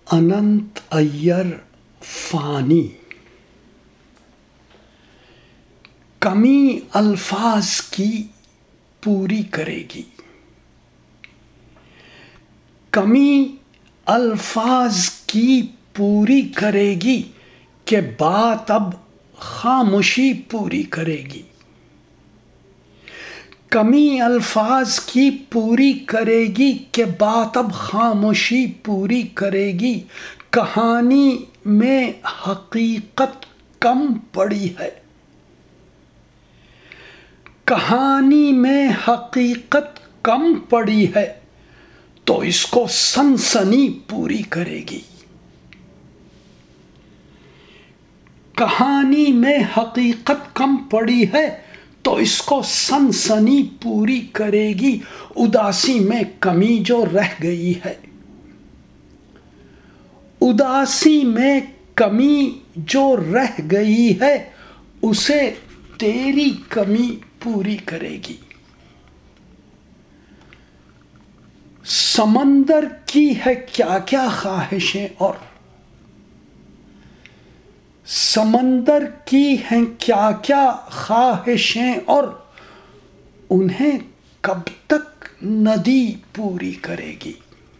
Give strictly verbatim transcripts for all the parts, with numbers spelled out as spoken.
अनंत अय्यर फानी, कमी अल्फाज की पूरी करेगी। कमी अल्फाज की पूरी करेगी कि बात अब खामोशी पूरी करेगी। कमी अल्फाज की पूरी करेगी कि बात अब खामोशी पूरी करेगी। कहानी में हकीकत कम पड़ी है, कहानी में हकीकत कम पड़ी है तो इसको सनसनी पूरी करेगी। कहानी में हकीकत कम पड़ी है तो इसको सनसनी पूरी करेगी। उदासी में कमी जो रह गई है, उदासी में कमी जो रह गई है उसे तेरी कमी पूरी करेगी। समंदर की है क्या क्या ख्वाहिशें और समंदर की हैं क्या क्या ख्वाहिशें और उन्हें कब तक नदी पूरी करेगी।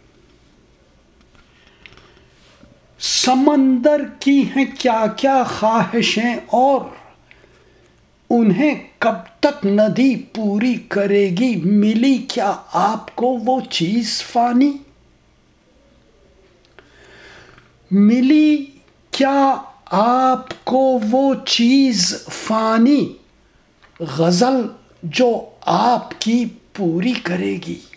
समंदर की हैं क्या क्या ख्वाहिशें और उन्हें कब तक नदी पूरी करेगी। मिली क्या आपको वो चीज फानी, मिली क्या आपको वो चीज फानी, गजल जो आपकी पूरी करेगी।